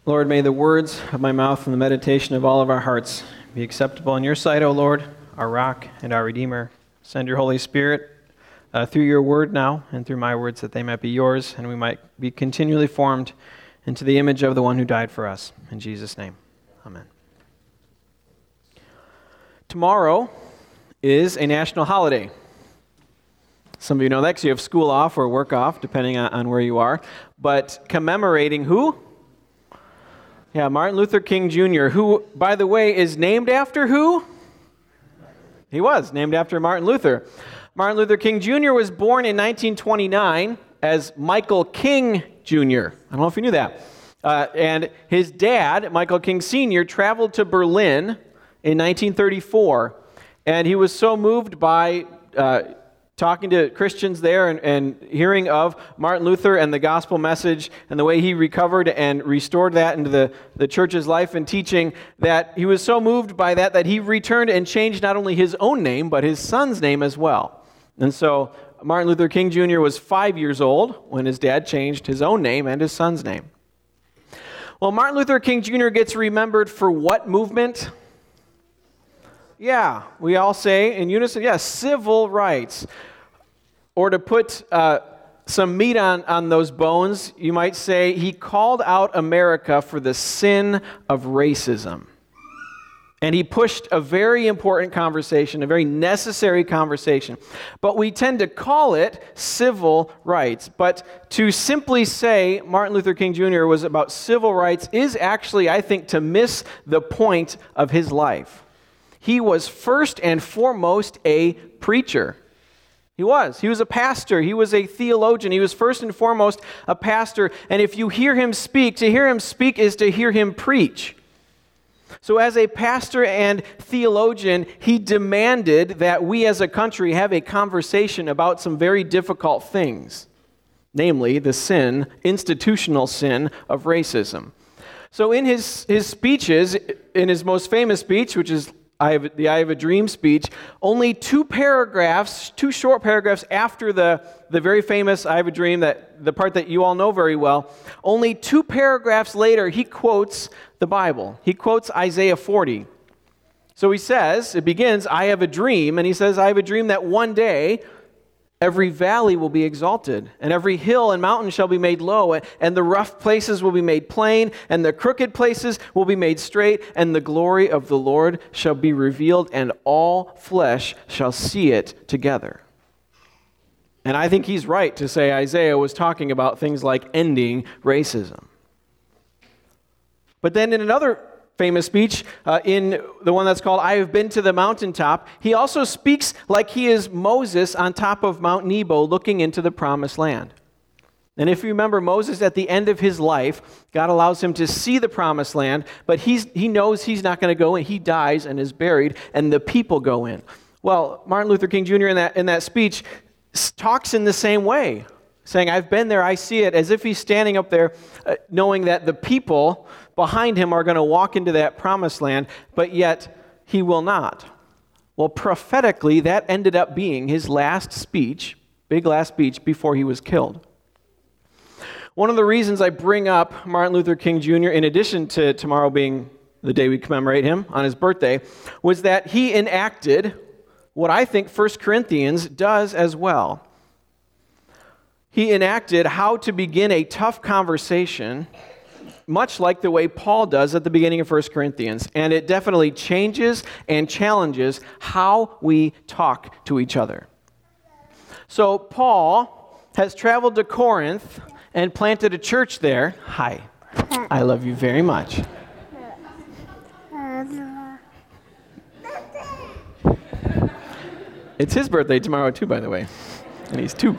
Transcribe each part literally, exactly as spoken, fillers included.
Lord, may the words of my mouth and the meditation of all of our hearts be acceptable in your sight, O Lord, our rock and our Redeemer. Send your Holy Spirit uh, through your word now and through my words that they might be yours and we might be continually formed into the image of the one who died for us. In Jesus' name, amen. Tomorrow is a national holiday. Some of you know that because you have school off or work off, depending on, on where you are. But commemorating who? Yeah, Martin Luther King Junior, who, by the way, is named after who? He was named after Martin Luther. Martin Luther King Junior was born in nineteen twenty-nine as Michael King Junior I don't know if you knew that. Uh, and his dad, Michael King Senior, traveled to Berlin in nineteen thirty-four. And he was so moved by uh, talking to Christians there and, and hearing of Martin Luther and the gospel message and the way he recovered and restored that into the, the church's life and teaching, that he was so moved by that that he returned and changed not only his own name, but his son's name as well. And so Martin Luther King Junior was five years old when his dad changed his own name and his son's name. Well, Martin Luther King Junior gets remembered for what movement? Yeah, we all say in unison, yeah, civil rights. Or to put uh, some meat on, on those bones, you might say he called out America for the sin of racism. And he pushed a very important conversation, a very necessary conversation. But we tend to call it civil rights. But to simply say Martin Luther King Junior was about civil rights is actually, I think, to miss the point of his life. He was first and foremost a preacher. He was. He was a pastor. He was a theologian. He was first and foremost a pastor. And if you hear him speak, to hear him speak is to hear him preach. So as a pastor and theologian, he demanded that we as a country have a conversation about some very difficult things, namely the sin, institutional sin of racism. So in his, his speeches, in his most famous speech, which is I have, the I Have a Dream speech, only two paragraphs, two short paragraphs after the, the very famous I Have a Dream, that the part that you all know very well, only two paragraphs later, he quotes the Bible. He quotes Isaiah forty. So he says, it begins, I have a dream, and he says, I have a dream that one day every valley will be exalted, and every hill and mountain shall be made low, and the rough places will be made plain, and the crooked places will be made straight, and the glory of the Lord shall be revealed, and all flesh shall see it together. And I think he's right to say Isaiah was talking about things like ending racism. But then in another famous speech, uh, in the one that's called I Have Been to the Mountaintop, he also speaks like he is Moses on top of Mount Nebo looking into the promised land. And if you remember Moses at the end of his life, God allows him to see the promised land, but he's, he knows he's not going to go in. He dies and is buried, and the people go in. Well, Martin Luther King Junior in that, in that speech talks in the same way, saying, I've been there, I see it, as if he's standing up there uh, knowing that the people behind him are going to walk into that promised land, but yet he will not. Well, prophetically, that ended up being his last speech, big last speech, before he was killed. One of the reasons I bring up Martin Luther King Junior, in addition to tomorrow being the day we commemorate him on his birthday, was that he enacted what I think First Corinthians does as well. He enacted how to begin a tough conversation, much like the way Paul does at the beginning of First Corinthians. And it definitely changes and challenges how we talk to each other. So Paul has traveled to Corinth and planted a church there. Hi, I love you very much. It's his birthday tomorrow too, by the way. And he's two.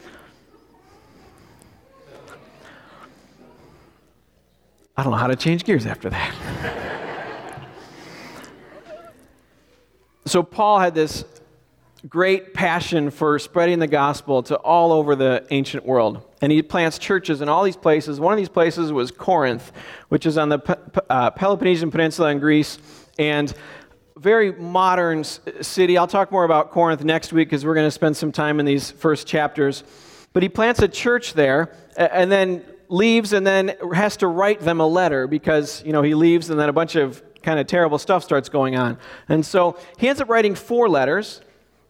I don't know how to change gears after that. So Paul had this great passion for spreading the gospel to all over the ancient world. And he plants churches in all these places. One of these places was Corinth, which is on the Pe- uh, Peloponnesian Peninsula in Greece. And very modern city. I'll talk more about Corinth next week because we're going to spend some time in these first chapters. But he plants a church there, and then leaves and then has to write them a letter because, you know, he leaves and then a bunch of kind of terrible stuff starts going on. And so he ends up writing four letters.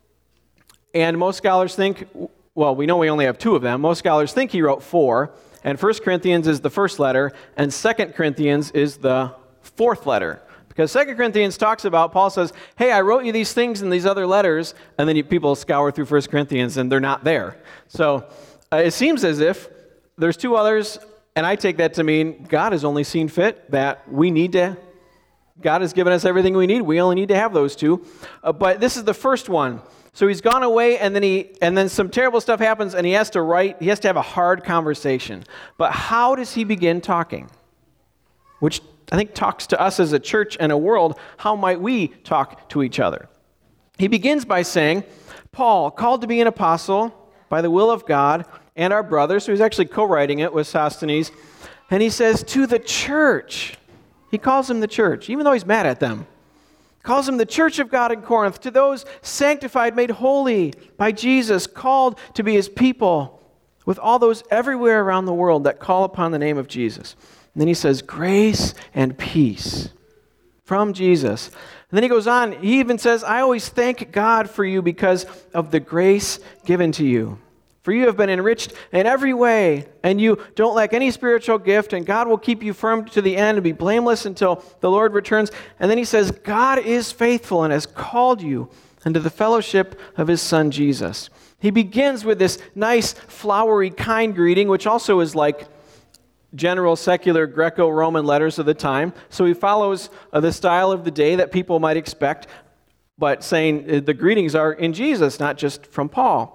And most scholars think, well, we know we only have two of them. Most scholars think he wrote four. And First Corinthians is the first letter, and Second Corinthians is the fourth letter. Because Second Corinthians talks about, Paul says, hey, I wrote you these things in these other letters, and then you, people scour through First Corinthians, and they're not there. So uh, it seems as if there's two others, and I take that to mean God has only seen fit that we need to, God has given us everything we need. We only need to have those two. Uh, but this is the first one. So he's gone away, and then he, and then some terrible stuff happens, and he has to write, he has to have a hard conversation. But how does he begin talking? Which I think talks to us as a church and a world. How might we talk to each other? He begins by saying, Paul, called to be an apostle by the will of God, and our brother, so he's actually co-writing it with Sosthenes, and he says, to the church. He calls them the church, even though he's mad at them. Calls them the church of God in Corinth, to those sanctified, made holy by Jesus, called to be his people, with all those everywhere around the world that call upon the name of Jesus. And then he says, grace and peace from Jesus. And then he goes on, he even says, I always thank God for you because of the grace given to you. For you have been enriched in every way, and you don't lack any spiritual gift, and God will keep you firm to the end and be blameless until the Lord returns. And then he says, God is faithful and has called you into the fellowship of his Son, Jesus. He begins with this nice, flowery, kind greeting, which also is like general secular Greco-Roman letters of the time. So he follows uh, the style of the day that people might expect, but saying uh, the greetings are in Jesus, not just from Paul.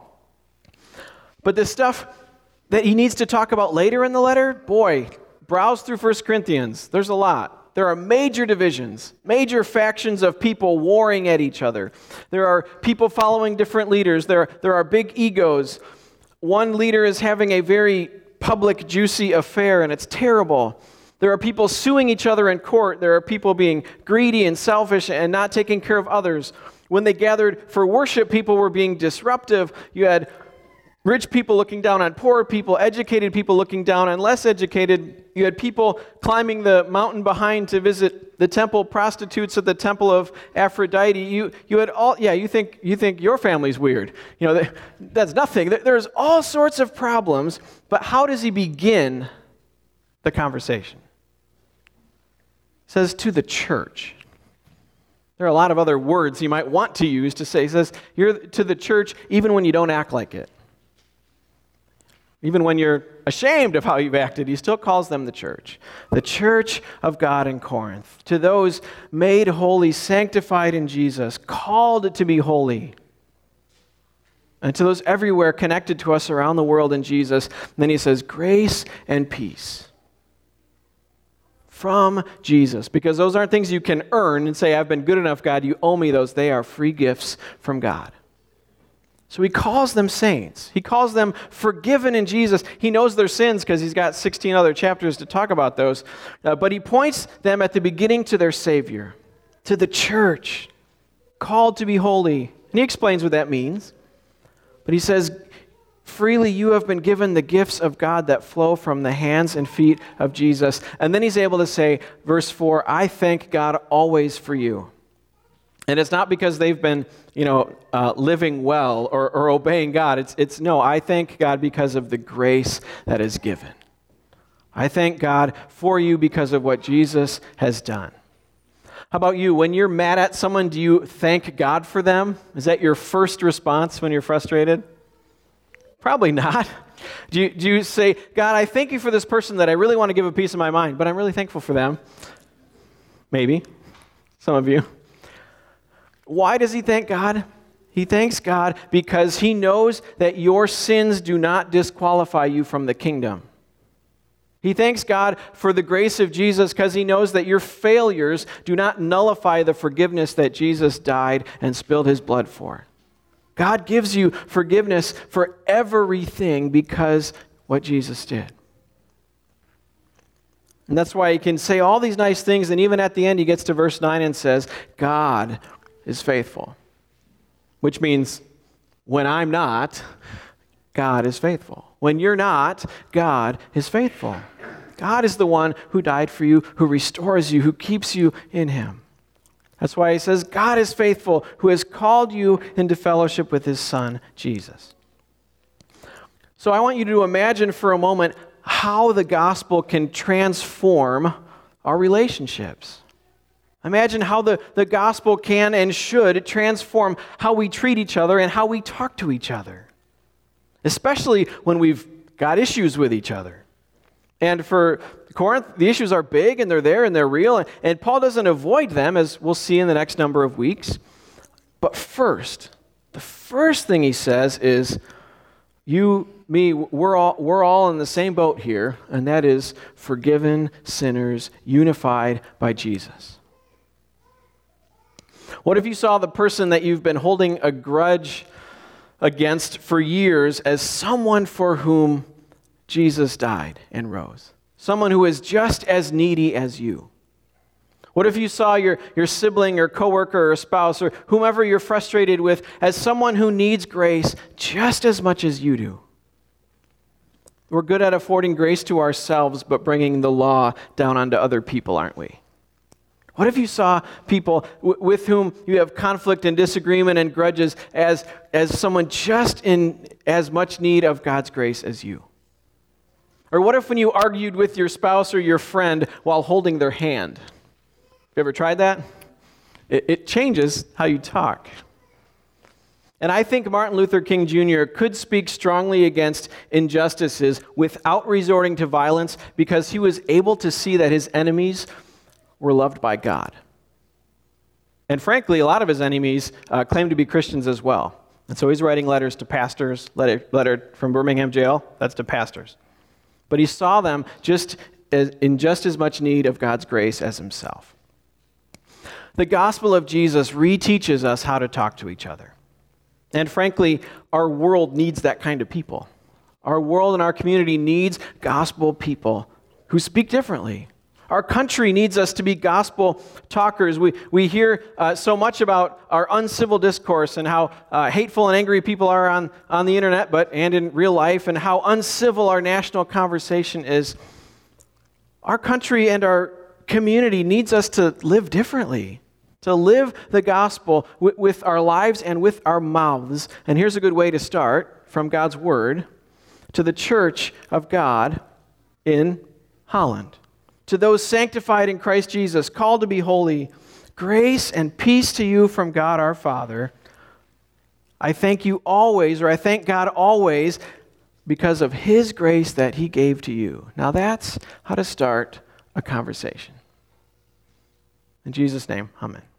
But the stuff that he needs to talk about later in the letter, boy, browse through First Corinthians. There's a lot. There are major divisions, major factions of people warring at each other. There are people following different leaders. There, there are big egos. One leader is having a very public, juicy affair, and it's terrible. There are people suing each other in court. There are people being greedy and selfish and not taking care of others. When they gathered for worship, people were being disruptive. You had rich people looking down on poor people, educated people looking down on less educated. You had people climbing the mountain behind to visit the temple, prostitutes at the temple of Aphrodite. You you had all, yeah, you think you think your family's weird. You know, that, that's nothing. There's all sorts of problems, but how does he begin the conversation? He says, to the church. There are a lot of other words he might want to use to say. He says, you're to the church even when you don't act like it. Even when you're ashamed of how you've acted, he still calls them the church. The church of God in Corinth. To those made holy, sanctified in Jesus, called to be holy. And to those everywhere connected to us around the world in Jesus. And then he says, grace and peace. From Jesus. Because those aren't things you can earn and say, I've been good enough, God, you owe me those. They are free gifts from God. So he calls them saints. He calls them forgiven in Jesus. He knows their sins because he's got sixteen other chapters to talk about those. Uh, but he points them at the beginning to their Savior, to the church, called to be holy. And he explains what that means. But he says, freely you have been given the gifts of God that flow from the hands and feet of Jesus. And then he's able to say, verse four, I thank God always for you. And it's not because they've been, you know, uh, living well or, or obeying God. It's, it's no, I thank God because of the grace that is given. I thank God for you because of what Jesus has done. How about you? When you're mad at someone, do you thank God for them? Is that your first response when you're frustrated? Probably not. Do you, do you say, God, I thank you for this person that I really want to give a piece of my mind, but I'm really thankful for them? Maybe. Some of you. Why does he thank God? He thanks God because he knows that your sins do not disqualify you from the kingdom. He thanks God for the grace of Jesus because he knows that your failures do not nullify the forgiveness that Jesus died and spilled his blood for. God gives you forgiveness for everything because what Jesus did. And that's why he can say all these nice things, and even at the end he gets to verse nine and says, God is faithful. Which means when I'm not, God is faithful. When you're not, God is faithful. God is the one who died for you, who restores you, who keeps you in him. That's why he says, God is faithful, who has called you into fellowship with his Son, Jesus. So I want you to imagine for a moment how the gospel can transform our relationships. Imagine how the, the gospel can and should transform how we treat each other and how we talk to each other, especially when we've got issues with each other. And for Corinth, the issues are big and they're there and they're real, and Paul doesn't avoid them, as we'll see in the next number of weeks. But first, the first thing he says is, you, me, we're all, we're all in the same boat here, and that is forgiven sinners unified by Jesus. What if you saw the person that you've been holding a grudge against for years as someone for whom Jesus died and rose? Someone who is just as needy as you. What if you saw your, your sibling or coworker or spouse or whomever you're frustrated with as someone who needs grace just as much as you do? We're good at affording grace to ourselves, but bringing the law down onto other people, aren't we? What if you saw people w- with whom you have conflict and disagreement and grudges as, as someone just in as much need of God's grace as you? Or what if when you argued with your spouse or your friend while holding their hand? You ever tried that? It, it changes how you talk. And I think Martin Luther King Junior could speak strongly against injustices without resorting to violence because he was able to see that his enemies were loved by God. And frankly, a lot of his enemies uh, claim to be Christians as well. And so he's writing letters to pastors, letter, letter from Birmingham jail, that's to pastors. But he saw them just as, in just as much need of God's grace as himself. The gospel of Jesus reteaches us how to talk to each other. And frankly, our world needs that kind of people. Our world and our community needs gospel people who speak differently. Our country needs us to be gospel talkers. We we hear uh, so much about our uncivil discourse and how uh, hateful and angry people are on, on the internet, but and in real life, and how uncivil our national conversation is. Our country and our community needs us to live differently, to live the gospel w- with our lives and with our mouths. And here's a good way to start from God's word to the church of God in Holland. To those sanctified in Christ Jesus, called to be holy, grace and peace to you from God our Father. I thank you always, or I thank God always, because of his grace that he gave to you. Now that's how to start a conversation. In Jesus' name, amen.